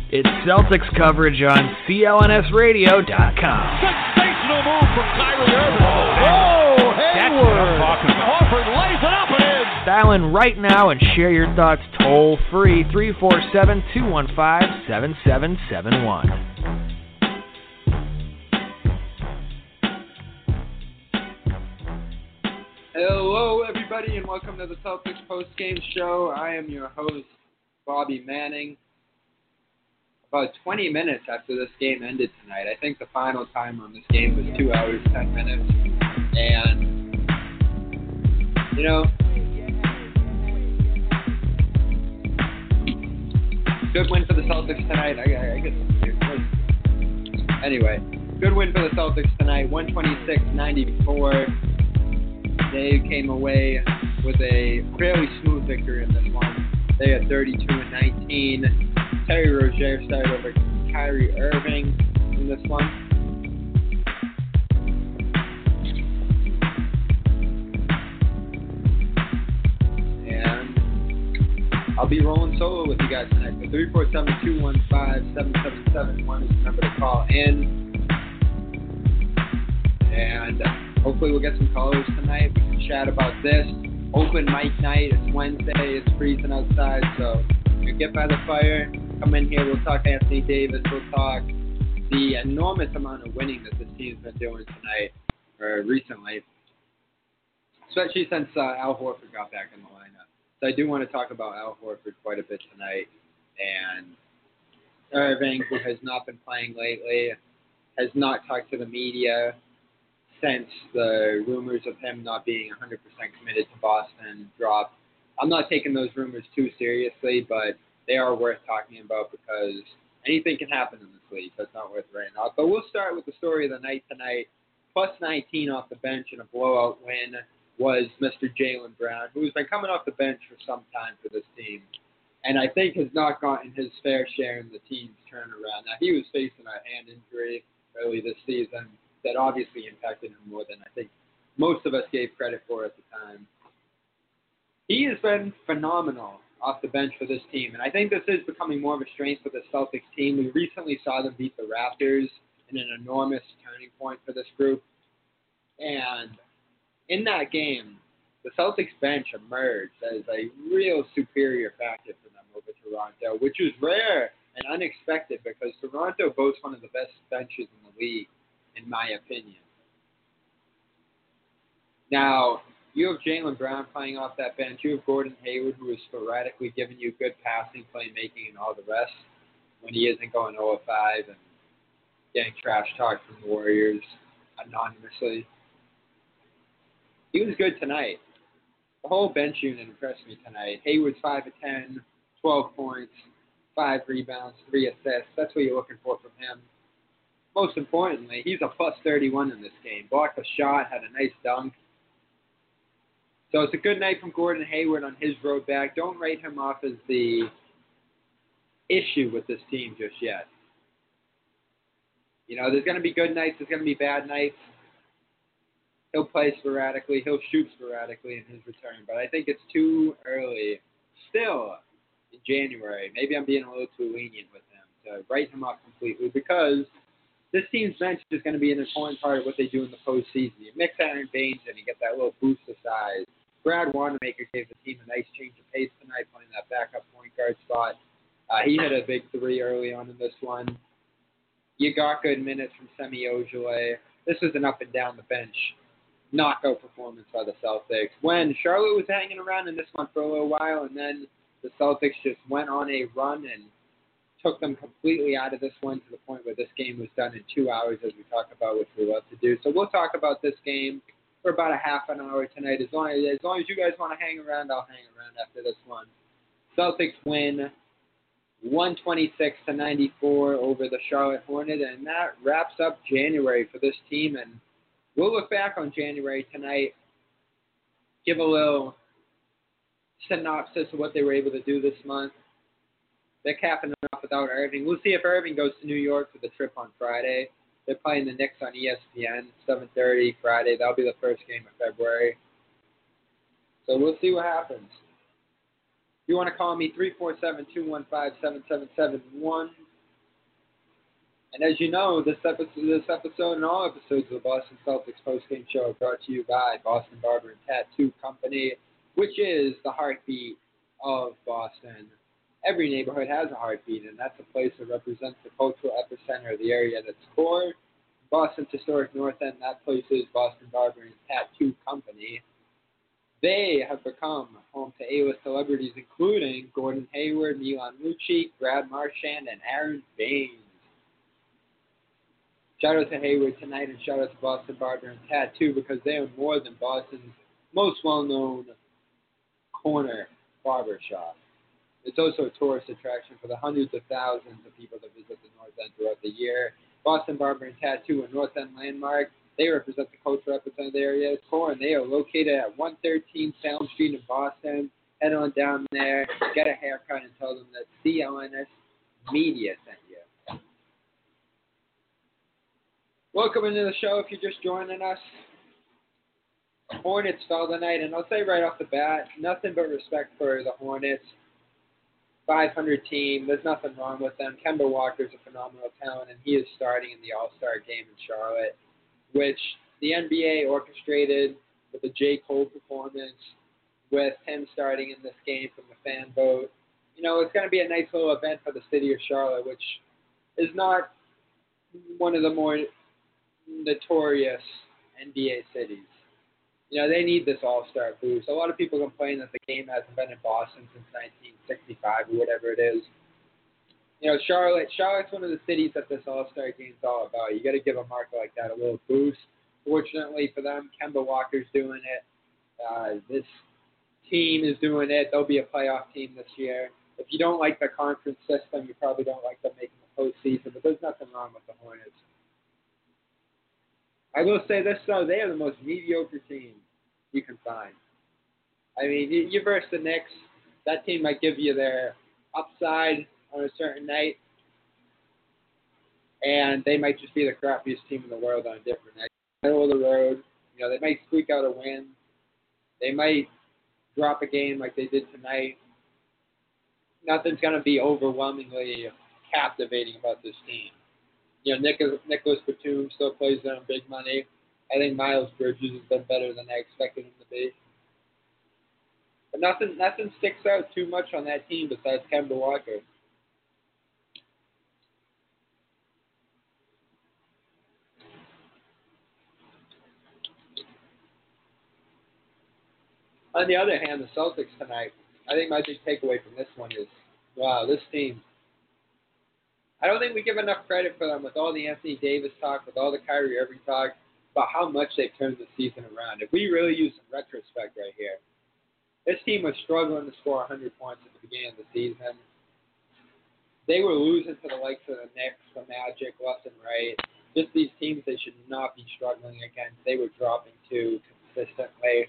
It's Celtics coverage on CLNSradio.com. Sensational move from Kyrie Irving. Oh, Hayward! Horford lays it up and in. Dial in right now and share your thoughts toll free 347-215-7771. Hello, everybody, and welcome to the Celtics post-game show. I am your host, Bobby Manning. About 20 minutes after this game ended tonight, I think the final time on this game was 2 hours, 10 minutes. And, you know, good win for the Celtics tonight. I guess anyway, good win for the Celtics tonight, 126-94. They came away with a fairly smooth victory in this one. They had 32-19. Terry Rozier started over Kyrie Irving in this one. And I'll be rolling solo with you guys tonight. So 347-215-7771 is the number to call in. And hopefully we'll get some callers tonight. We can chat about this. Open mic night. It's Wednesday. It's freezing outside. So you get by the fire. Come in here. We'll talk Anthony Davis. We'll talk the enormous amount of winning that this team's been doing tonight, or recently. Especially since Al Horford got back in the lineup. So I do want to talk about Al Horford quite a bit tonight. And Irving, who has not been playing lately, has not talked to the media since the rumors of him not being 100% committed to Boston dropped. I'm not taking those rumors too seriously, but they are worth talking about because anything can happen in this league, so it's not worth writing off. But we'll start with the story of the night tonight. Plus 19 off the bench in a blowout win was Mr. Jaylen Brown, who's been coming off the bench for some time for this team, and I think has not gotten his fair share in the team's turnaround. Now, he was facing a hand injury early this season that obviously impacted him more than I think most of us gave credit for at the time. He has been phenomenal off the bench for this team, and I think this is becoming more of a strength for the Celtics team. We recently saw them beat the Raptors in an enormous turning point for this group, and in that game, the Celtics bench emerged as a real superior factor for them over Toronto, which is rare and unexpected because Toronto boasts one of the best benches in the league, in my opinion. Now, you have Jaylen Brown playing off that bench. You have Gordon Hayward, who is sporadically giving you good passing, playmaking, and all the rest when he isn't going 0-5 and getting trash talk from the Warriors anonymously. He was good tonight. The whole bench unit impressed me tonight. Hayward's 5 of 10, 12 points, 5 rebounds, 3 assists. That's what you're looking for from him. Most importantly, he's a plus 31 in this game. Blocked a shot, had a nice dunk. So it's a good night from Gordon Hayward on his road back. Don't write him off as the issue with this team just yet. You know, there's going to be good nights. There's going to be bad nights. He'll play sporadically. He'll shoot sporadically in his return. But I think it's too early still in January. Maybe I'm being a little too lenient with him to write him off completely because this team's bench is going to be an important part of what they do in the postseason. You mix Aaron Baines and you get that little boost of size. Brad Wanamaker gave the team a nice change of pace tonight, playing that backup point guard spot. He hit a big three early on in this one. You got good minutes from Semi Ojeleye. This was an up and down the bench knockout performance by the Celtics. When Charlotte was hanging around in this one for a little while, and then the Celtics just went on a run and took them completely out of this one to the point where this game was done in 2 hours, as we talk about, which we love to do. So we'll talk about this game for about a half an hour tonight. As long as you guys want to hang around, I'll hang around after this one. Celtics win 126-94 over the Charlotte Hornets, and that wraps up January for this team. And we'll look back on January tonight, give a little synopsis of what they were able to do this month. They're capping it off without Irving. We'll see if Irving goes to New York for the trip on Friday. They're playing the Knicks on ESPN, 7:30 Friday. That'll be the first game of February. So we'll see what happens. If you want to call me, 347-215-7771. And as you know, this episode and all episodes of the Boston Celtics postgame show are brought to you by Boston Barber and Tattoo Company, which is the heartbeat of Boston. Every neighborhood has a heartbeat, and that's a place that represents the cultural epicenter of the area at its core. Boston's historic North End, that place is Boston Barber and Tattoo Company. They have become home to A-list celebrities, including Gordon Hayward, Milan Lucic, Brad Marchand, and Aaron Baines. Shout out to Hayward tonight, and shout out to Boston Barber and Tattoo, because they are more than Boston's most well-known corner barber shop. It's also a tourist attraction for the hundreds of thousands of people that visit the North End throughout the year. Boston Barber and Tattoo, a North End landmark. They represent the cultural epicenter of the area's core, and they are located at 113 Salem Street in Boston. Head on down there, get a haircut, and tell them that CLNS Media sent you. Welcome into the show if you're just joining us. Hornets fell tonight, and I'll say right off the bat, nothing but respect for the Hornets. 500 team, there's nothing wrong with them. Kemba Walker's a phenomenal talent, and he is starting in the All-Star game in Charlotte, which the NBA orchestrated with a J. Cole performance, with him starting in this game from the fan vote. You know, it's going to be a nice little event for the city of Charlotte, which is not one of the more notorious NBA cities. You know, they need this all-star boost. A lot of people complain that the game hasn't been in Boston since 1965 or whatever it is. You know, Charlotte's one of the cities that this all-star game is all about. You got to give a market like that a little boost. Fortunately for them, Kemba Walker's doing it. This team is doing it. They'll be a playoff team this year. If you don't like the conference system, you probably don't like them making the postseason, but there's nothing wrong with the Hornets. I will say this, though, they are the most mediocre team you can find. I mean, you versus the Knicks, that team might give you their upside on a certain night, and they might just be the crappiest team in the world on a different night. Middle of the road, you know, they might squeak out a win. They might drop a game like they did tonight. Nothing's going to be overwhelmingly captivating about this team. You know, Nicholas Batum still plays there on big money. I think Miles Bridges has been better than I expected him to be. But nothing sticks out too much on that team besides Kemba Walker. On the other hand, the Celtics tonight, I think my big takeaway from this one is, wow, this team, I don't think we give enough credit for them with all the Anthony Davis talk, with all the Kyrie Irving talk, about how much they've turned the season around. If we really use some retrospect right here, this team was struggling to score 100 points at the beginning of the season. They were losing to the likes of the Knicks, the Magic, left and right. Just these teams they should not be struggling against. They were dropping to consistently.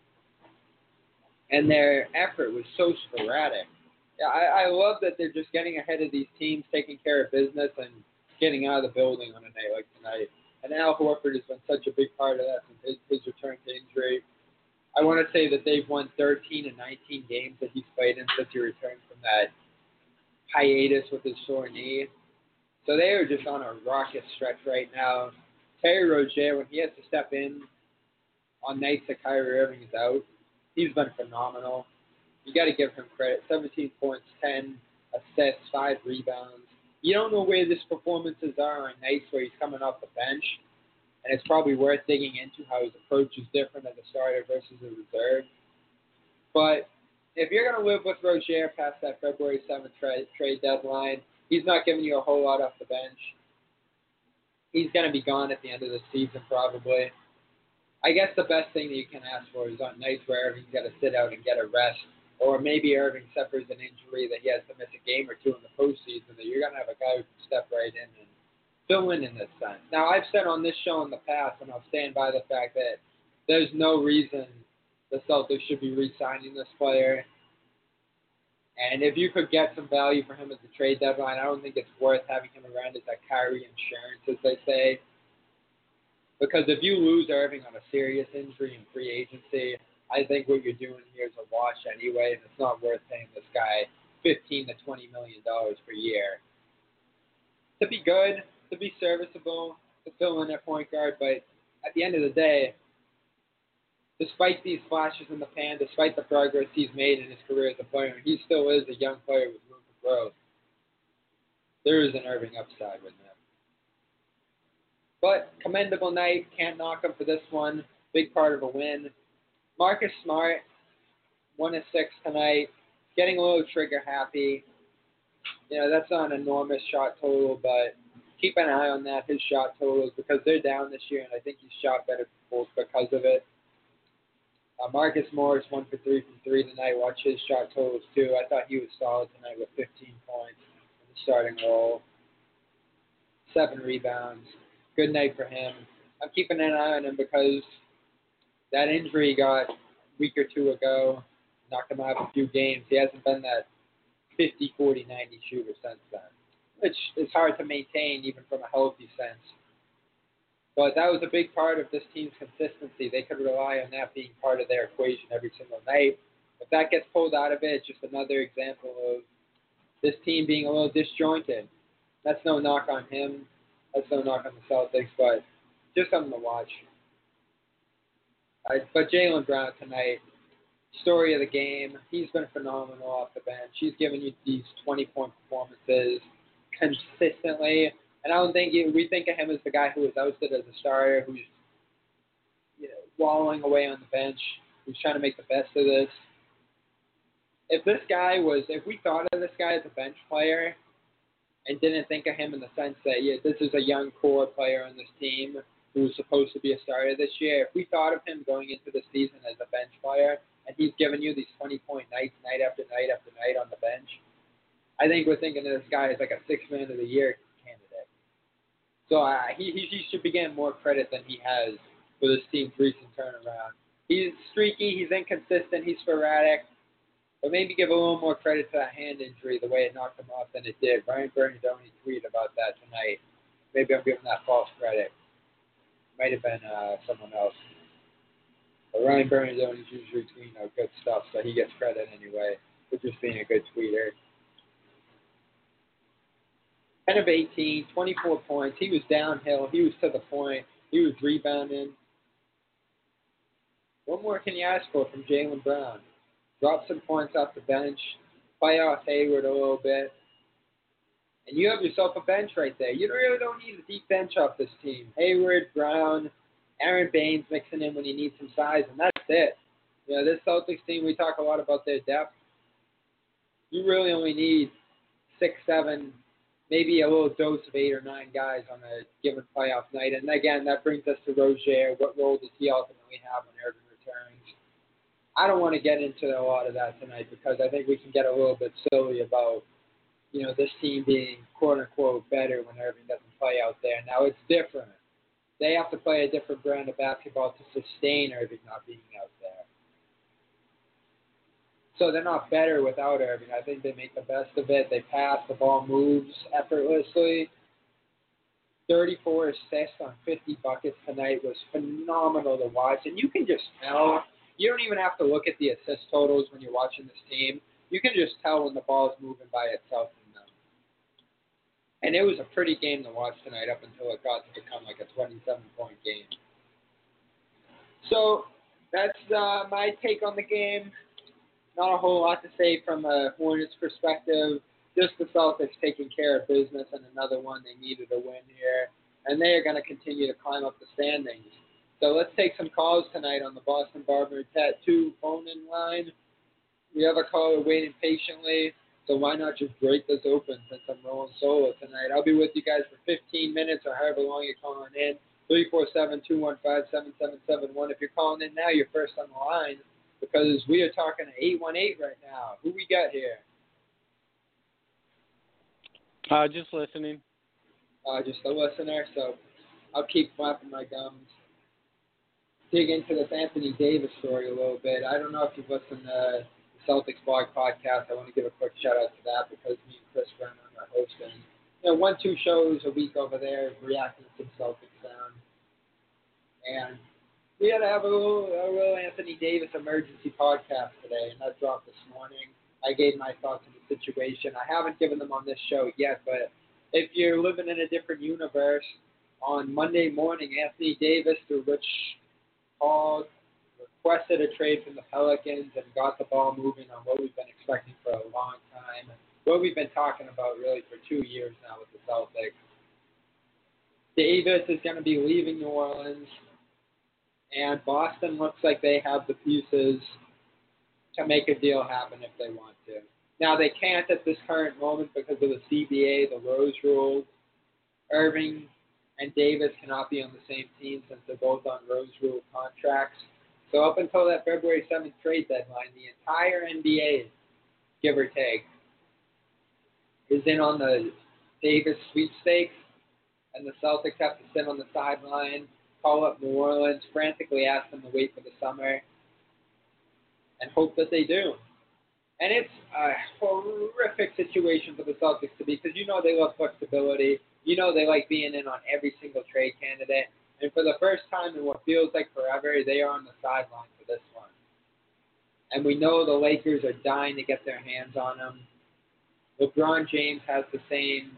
And their effort was so sporadic. Yeah, I love that they're just getting ahead of these teams, taking care of business, and getting out of the building on a night like tonight. And Al Horford has been such a big part of that since his return to injury. I want to say that they've won 13 and 19 games that he's played in since he returned from that hiatus with his sore knee. So they are just on a rocket stretch right now. Terry Rozier, when he has to step in on nights that Kyrie Irving is out, he's been phenomenal. You got to give him credit. 17 points, 10 assists, 5 rebounds. You don't know where his performances are on nights where he's coming off the bench, and it's probably worth digging into how his approach is different as a starter versus a reserve. But if you're going to live with Rozier past that February 7th trade deadline, he's not giving you a whole lot off the bench. He's going to be gone at the end of the season probably. I guess the best thing that you can ask for is on nights where Irving's got to sit out and get a rest, or maybe Irving suffers an injury that he has to miss a game or two in the postseason, that you're going to have a guy who can step right in and fill in this sense. Now, I've said on this show in the past, and I'll stand by the fact that there's no reason the Celtics should be re-signing this player. And if you could get some value for him at the trade deadline, I don't think it's worth having him around as that Kyrie insurance, as they say. Because if you lose Irving on a serious injury in free agency, I think what you're doing here is a wash anyway, and it's not worth paying this guy $15 to $20 million per year. To be good, to be serviceable, to fill in at point guard, but at the end of the day, despite these flashes in the pan, despite the progress he's made in his career as a player, he still is a young player with room for growth. There is an Irving upside with him. But commendable night, can't knock him for this one. Big part of a win. Marcus Smart, 1 of 6 tonight, getting a little trigger happy. That's not an enormous shot total, but keep an eye on that, his shot totals, because they're down this year, and I think he's shot better because of it. Marcus Morris, 1 for 3 from 3 tonight. Watch his shot totals, too. I thought he was solid tonight with 15 points in the starting role. 7 rebounds. Good night for him. I'm keeping an eye on him because that injury he got a week or two ago, knocked him out of a few games. He hasn't been that 50, 40, 90 shooter since then, which is hard to maintain even from a healthy sense. But that was a big part of this team's consistency. They could rely on that being part of their equation every single night. If that gets pulled out of it, it's just another example of this team being a little disjointed. That's no knock on him. That's no knock on the Celtics, but just something to watch. But Jaylen Brown tonight, story of the game. He's been phenomenal off the bench. He's given you these 20-point performances consistently. And I don't think we think of him as the guy who was ousted as a starter, who's wallowing away on the bench, who's trying to make the best of this. If we thought of this guy as a bench player and didn't think of him in the sense that, this is a young core player on this team who was supposed to be a starter this year, if we thought of him going into the season as a bench player and he's given you these 20-point nights, night after night after night on the bench, I think we're thinking of this guy as like a 6th man of the year candidate. So he should be getting more credit than he has for this team's recent turnaround. He's streaky, he's inconsistent, he's sporadic, but maybe give a little more credit to that hand injury, the way it knocked him off than it did. Ryan Bernardoni tweeted about that tonight. Maybe I'm giving that false credit. Might have been someone else. But Ryan Bernardoni's usually tweeting out good stuff, so he gets credit anyway for just being a good tweeter. 10 of 18, 24 points. He was downhill. He was to the point. He was rebounding. What more can you ask for from Jaylen Brown? Drop some points off the bench. Play off Hayward a little bit. And you have yourself a bench right there. You really don't need a deep bench off this team. Hayward, Brown, Aaron Baines mixing in when you need some size, and that's it. This Celtics team, we talk a lot about their depth. You really only need 6, 7, maybe a little dose of 8 or 9 guys on a given playoff night. And again, that brings us to Rozier. What role does he ultimately have when Irving returns? I don't want to get into a lot of that tonight because I think we can get a little bit silly about, this team being quote-unquote better when Irving doesn't play out there. Now, it's different. They have to play a different brand of basketball to sustain Irving not being out there. So they're not better without Irving. I think they make the best of it. They pass. The ball moves effortlessly. 34 assists on 50 buckets tonight was phenomenal to watch. And you can just tell. You don't even have to look at the assist totals when you're watching this team. You can just tell when the ball is moving by itself from them. And it was a pretty game to watch tonight up until it got to become like a 27-point game. So that's my take on the game. Not a whole lot to say from a Hornets perspective. Just the Celtics taking care of business, and another one they needed a win here. And they are going to continue to climb up the standings. So let's take some calls tonight on the Boston Barber Tattoo phone-in line. We have a caller waiting patiently, so why not just break this open since I'm rolling solo tonight? I'll be with you guys for 15 minutes or however long you're calling in. 347-215-7771. If you're calling in now, you're first on the line because we are talking to 818 right now. Who we got here? Just listening. Just a listener, so I'll keep flapping my gums. Dig into this Anthony Davis story a little bit. I don't know if you've listened to the Celtics Blog Podcast. I want to give a quick shout-out to that because me and Chris Brennan are hosting 1-2 shows a week over there reacting to the Celtics sound. And we had to have a little Anthony Davis emergency podcast today, and that dropped this morning. I gave my thoughts on the situation. I haven't given them on this show yet, but if you're living in a different universe, on Monday morning, Anthony Davis, through Rich Paul, requested a trade from the Pelicans and got the ball moving on what we've been expecting for a long time, what we've been talking about really for 2 years now with the Celtics. Davis is going to be leaving New Orleans, and Boston looks like they have the pieces to make a deal happen if they want to. Now, they can't at this current moment because of the CBA, the Rose Rule. Irving and Davis cannot be on the same team since they're both on Rose Rule contracts. So up until that February 7th trade deadline, the entire NBA, give or take, is in on the Davis sweepstakes, and the Celtics have to sit on the sideline, call up New Orleans, frantically ask them to wait for the summer, and hope that they do. And it's a horrific situation for the Celtics to be, because you know they love flexibility. You know they like being in on every single trade candidate. And for the first time in what feels like forever, they are on the sideline for this one. And we know the Lakers are dying to get their hands on him. LeBron James has the same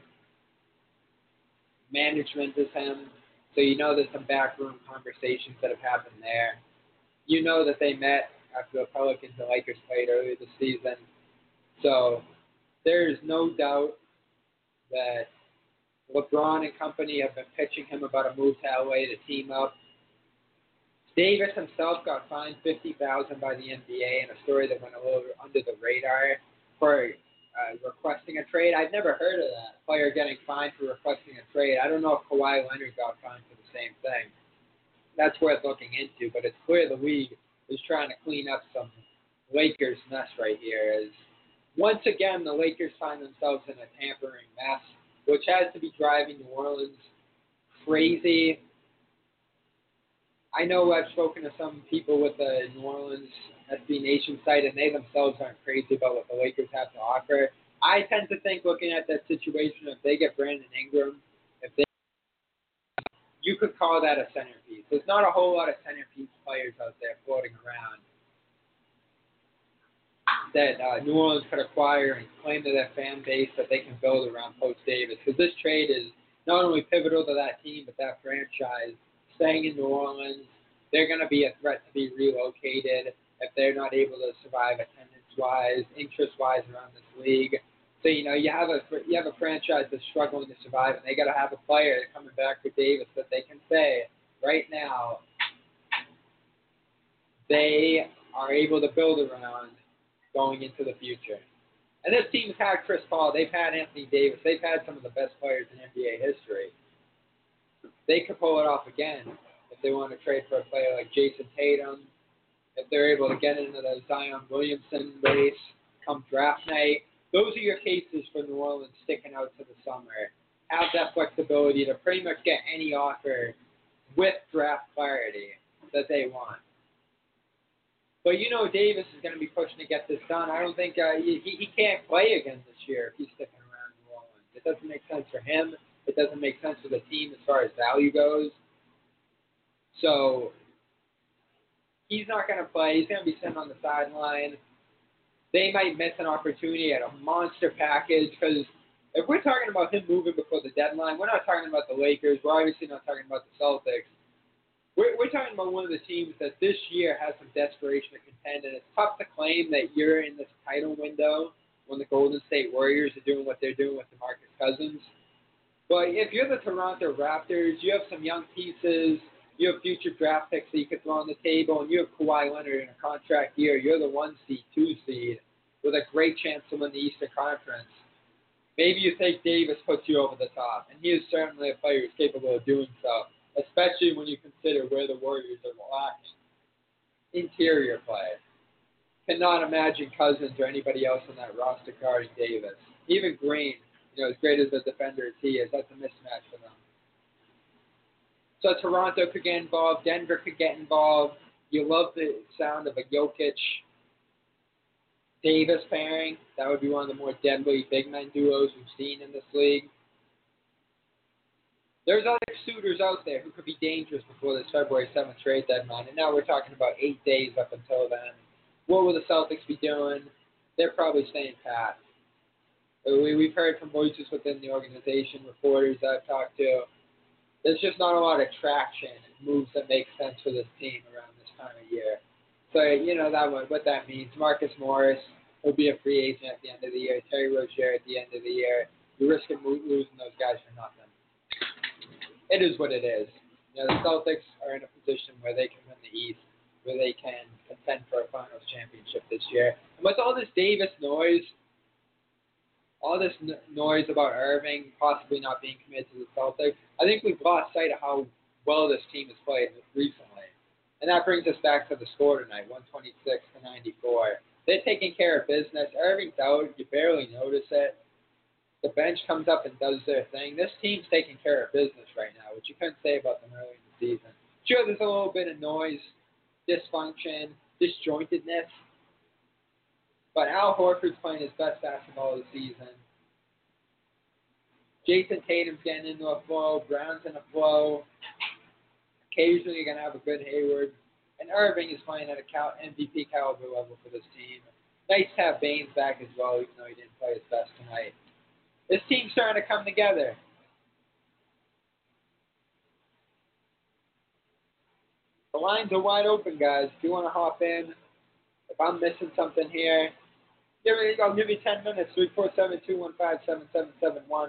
management as him. So you know there's some backroom conversations that have happened there. You know that they met after the Pelicans and Lakers played earlier this season. So there's no doubt that LeBron and company have been pitching him about a move to LA to team up. Davis himself got fined $50,000 by the NBA in a story that went a little under the radar for requesting a trade. I've never heard of that, a player getting fined for requesting a trade. I don't know if Kawhi Leonard got fined for the same thing. That's worth looking into, but it's clear the league is trying to clean up some Lakers mess right here. As once again, the Lakers find themselves in a tampering mess, which has to be driving New Orleans crazy. I know I've spoken to some people with the New Orleans SB Nation site, and they themselves aren't crazy about what the Lakers have to offer. I tend to think, looking at that situation, if they get Brandon Ingram, you could call that a centerpiece. There's not a whole lot of centerpiece players out there floating around that New Orleans could acquire and claim to their fan base that they can build around Post Davis. Because this trade is not only pivotal to that team, but that franchise staying in New Orleans. They're going to be a threat to be relocated if they're not able to survive attendance-wise, interest-wise around this league. So, you know, you have a franchise that's struggling to survive, and they got to have a player coming back for Davis that they can say right now they are able to build around going into the future. And this team's had Chris Paul. They've had Anthony Davis. They've had some of the best players in NBA history. They could pull it off again if they want to trade for a player like Jason Tatum, if they're able to get into the Zion Williamson race come draft night. Those are your cases for New Orleans sticking out to the summer. Have that flexibility to pretty much get any offer with draft clarity that they want. But you know Davis is going to be pushing to get this done. I don't think he can't play again this year if he's sticking around New Orleans. It doesn't make sense for him. It doesn't make sense for the team as far as value goes. So he's not going to play. He's going to be sitting on the sideline. They might miss an opportunity at a monster package because if we're talking about him moving before the deadline, we're not talking about the Lakers. We're obviously not talking about the Celtics. We're talking about one of the teams that this year has some desperation to contend, and it's tough to claim that you're in this title window when the Golden State Warriors are doing what they're doing with DeMarcus Cousins. But if you're the Toronto Raptors, you have some young pieces, you have future draft picks that you could throw on the table, and you have Kawhi Leonard in a contract year. You're the 1 seed, 2 seed, with a great chance to win the Eastern Conference. Maybe you think Davis puts you over the top, and he is certainly a player who's capable of doing so, especially when you consider where the Warriors are lacking interior play. Cannot imagine Cousins or anybody else on that roster guarding Davis. Even Green, you know, as great as a defender as he is, that's a mismatch for them. So Toronto could get involved. Denver could get involved. You love the sound of a Jokic-Davis pairing. That would be one of the more deadly big men duos we've seen in this league. There's other suitors out there who could be dangerous before this February 7th trade deadline, and now we're talking about 8 days up until then. What will the Celtics be doing? They're probably staying pat. We've heard from voices within the organization, reporters I've talked to. There's just not a lot of traction and moves that make sense for this team around this time of year. So, what that means. Marcus Morris will be a free agent at the end of the year. Terry Rozier at the end of the year. You're risking losing those guys for nothing. It is what it is. The Celtics are in a position where they can win the East, where they can contend for a finals championship this year. And with all this Davis noise, all this noise about Irving possibly not being committed to the Celtics, I think we've lost sight of how well this team has played recently. And that brings us back to the score tonight, 126-94. They're taking care of business. Irving's out. You barely notice it. The bench comes up and does their thing. This team's taking care of business right now, which you couldn't say about them early in the season. Sure, there's a little bit of noise, dysfunction, disjointedness. But Al Horford's playing his best basketball of the season. Jason Tatum's getting into a flow. Brown's in a flow. Occasionally you're going to have a good Hayward. And Irving is playing at a MVP caliber level for this team. Nice to have Baines back as well, even though he didn't play his best tonight. This team's starting to come together. The lines are wide open, guys. If you want to hop in, if I'm missing something here, I'll give you 10 minutes. 347-215-7771.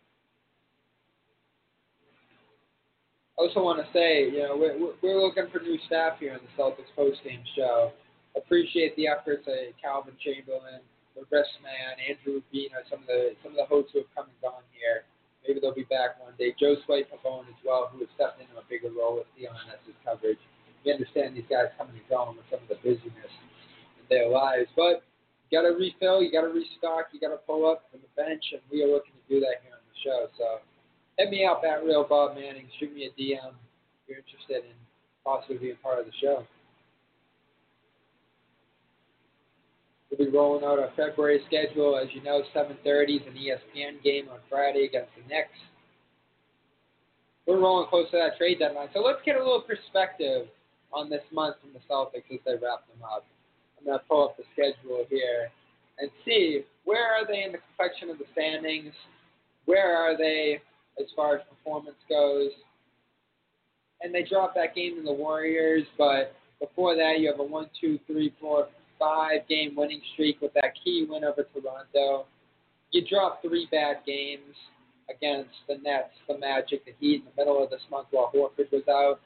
I also want to say, we're looking for new staff here on the Celtics post-game show. Appreciate the efforts of Calvin Chamberlain, Regress Man, Andrew Rubino, some of the hosts who have come and gone here. Maybe they'll be back one day. Joe Swipe Pavone as well, who has stepped into a bigger role with DLNS's coverage. We understand these guys coming and going with some of the busyness in their lives, but you got to refill, you got to restock, you got to pull up from the bench, and we are looking to do that here on the show. So hit me up at Real Bob Manning. Shoot me a DM if you're interested in possibly being part of the show. We'll be rolling out our February schedule. As you know, 7:30 is an ESPN game on Friday against the Knicks. We're rolling close to that trade deadline. So let's get a little perspective on this month from the Celtics as they wrap them up. I'm going to pull up the schedule here and see where are they in the complexion of the standings, where are they as far as performance goes. And they dropped that game to the Warriors, but before that you have a 5-game winning streak with that key win over Toronto. You dropped 3 bad games against the Nets, the Magic, the Heat in the middle of this month while Horford was out.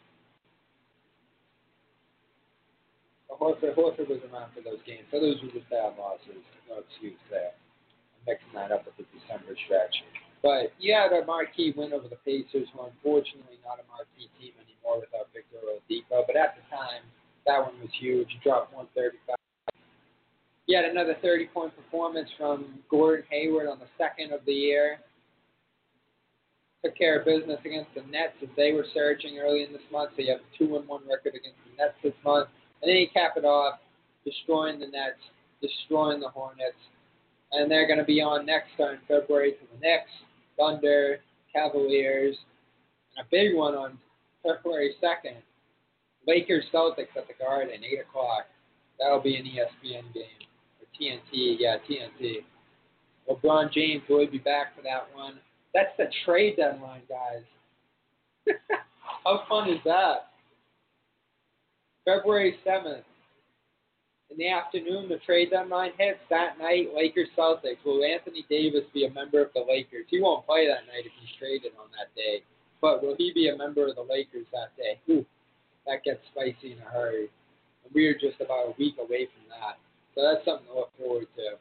Horford was around for those games, so those were just bad losses. No excuse there. I'm mixing that up with the December stretch. But you had a marquee win over the Pacers, who unfortunately not a marquee team anymore without Victor Oladipo. But at the time, that one was huge. You dropped 135. You had another 30-point performance from Gordon Hayward on the second of the year. Took care of business against the Nets as they were surging early in this month. So you have a 2-1 record against the Nets this month. And then you cap it off, destroying the Nets, destroying the Hornets. And they're going to be on next in February to the Knicks, Thunder, Cavaliers, and a big one on February 2nd, Lakers-Celtics at the Garden, 8 o'clock. That'll be an ESPN game. Or TNT, TNT. LeBron James will be back for that one. That's the trade deadline, guys. How fun is that? February 7th. In the afternoon, the trade deadline hits. That night, Lakers-Celtics. Will Anthony Davis be a member of the Lakers? He won't play that night if he's traded on that day. But will he be a member of the Lakers that day? Ooh, that gets spicy in a hurry. And we are just about a week away from that. So that's something to look forward to.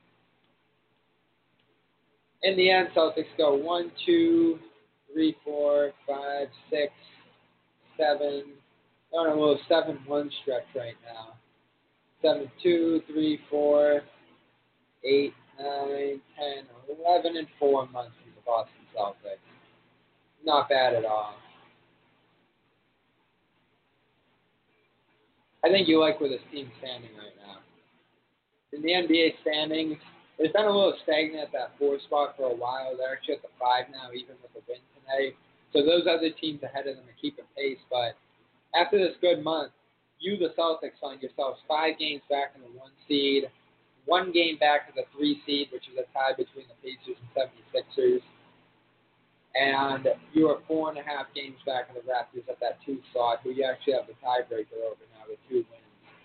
In the end, Celtics go 1, 2, 3, 4, 5, 6, 7. They're on a little 7-1 stretch right now. 7, 2, 3, 4, 8, 9, 10, 11, and 4 months from the Boston Celtics. Not bad at all. I think you like where this team's standing right now. In the NBA standings, it's been a little stagnant at that 4 spot for a while. They're actually at the 5 now, even with the win tonight. So those other teams ahead of them are keeping pace. But after this good month, you, the Celtics, find yourselves 5 games back in the 1 seed. 1 game back of the 3 seed, which is a tie between the Pacers and 76ers. And you are 4.5 games back of the Raptors at that 2 slot, who you actually have the tiebreaker over now with 2 wins.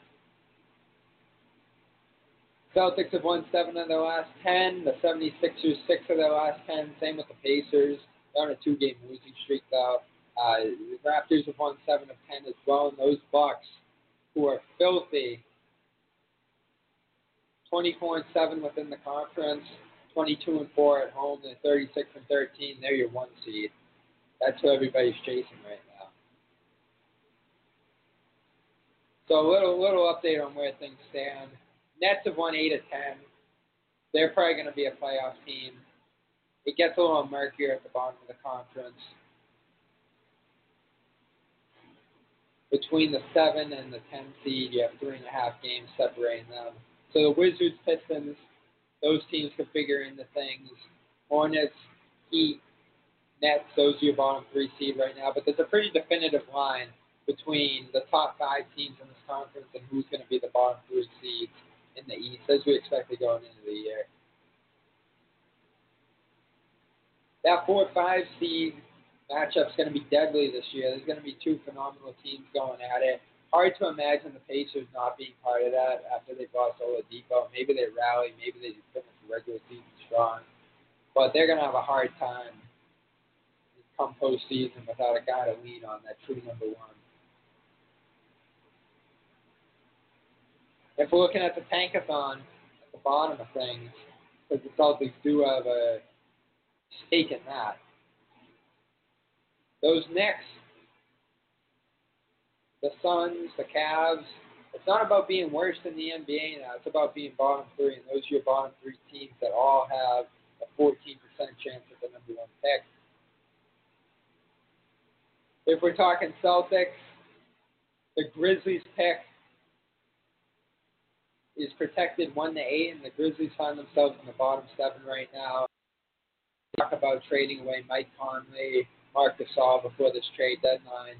Celtics have won 7 of their last 10. The 76ers 6 of their last 10. Same with the Pacers. They're on a 2-game losing streak, though. The Raptors have won 7 of 10 as well. And those Bucks, who are filthy, 24-7 within the conference, 22-4 at home, and 36-13. They're your 1 seed. That's who everybody's chasing right now. So a little update on where things stand. Nets have won 8 of 10. They're probably going to be a playoff team. It gets a little murkier at the bottom of the conference. Between the 7 and the 10 seed, you have 3.5 games separating them. So the Wizards, Pistons, those teams can figure into things. Hornets, Heat, Nets, those are your bottom 3 seed right now. But there's a pretty definitive line between the top 5 teams in this conference and who's going to be the bottom 3 seeds in the East, as we expected going into the year. That 4-5 seed matchup's going to be deadly this year. There's going to be 2 phenomenal teams going at it. Hard to imagine the Pacers not being part of that after they lost Oladipo. Maybe they rally, maybe they finish the regular season strong. But they're going to have a hard time come postseason without a guy to lean on, that true number 1. If we're looking at the tankathon at the bottom of things, because the Celtics do have a stake in that, those Knicks, the Suns, the Cavs, it's not about being worse than the NBA now. It's about being bottom 3, and those are your bottom 3 teams that all have a 14% chance at the number 1 pick. If we're talking Celtics, the Grizzlies pick is protected 1-8, and the Grizzlies find themselves in the bottom 7 right now. Talk about trading away Mike Conley, Marc Gasol before this trade deadline.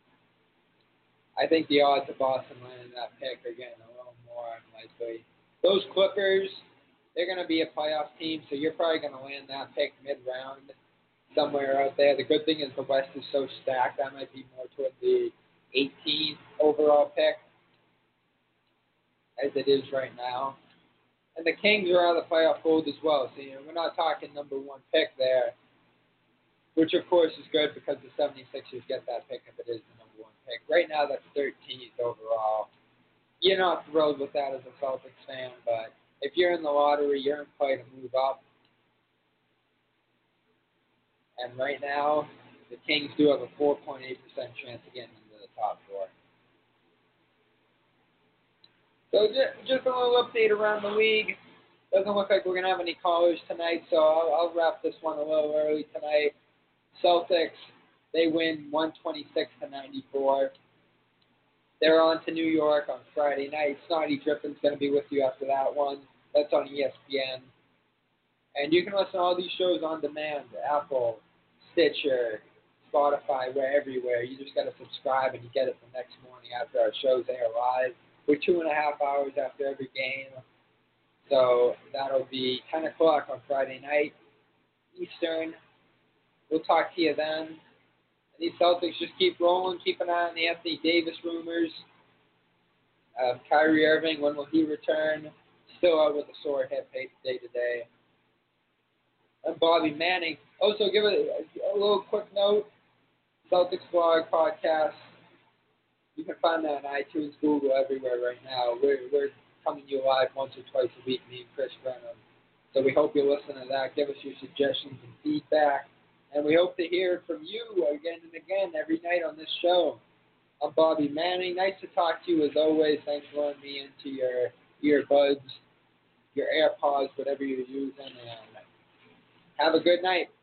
I think the odds of Boston landing that pick are getting a little more unlikely. Those Clippers, they're going to be a playoff team, so you're probably going to land that pick mid-round somewhere out there. The good thing is the West is so stacked, that might be more toward the 18th overall pick, as it is right now. And the Kings are out of the playoff fold as well, so we're not talking number 1 pick there, which of course is good because the 76ers get that pick if it is the number 1 pick. Right now that's 13th overall. You're not thrilled with that as a Celtics fan, but if you're in the lottery, you're in play to move up. And right now, the Kings do have a 4.8% chance of getting into the top 4. So just a little update around the league. Doesn't look like we're going to have any callers tonight, so I'll wrap this one a little early tonight. Celtics, they win 126-94. They're on to New York on Friday night. Snotty Drippin's going to be with you after that one. That's on ESPN. And you can listen to all these shows on demand, Apple, Stitcher, Spotify, we're everywhere. You just got to subscribe and you get it the next morning after our shows air live. We're 2.5 hours after every game. So that'll be 10 o'clock on Friday night Eastern. We'll talk to you then. And these Celtics just keep rolling. Keep an eye on the Anthony Davis rumors. Kyrie Irving, when will he return? Still out with a sore hip day to day. And Bobby Manning. Also, give it a little quick note. Celtics Blog Podcast. You can find that on iTunes, Google, everywhere right now. We're coming to you live once or twice a week, me and Chris Brennan. So we hope you listen to that. Give us your suggestions and feedback. And we hope to hear from you again and again every night on this show. I'm Bobby Manning. Nice to talk to you as always. Thanks for letting me into your earbuds, your AirPods, whatever you're using. And have a good night.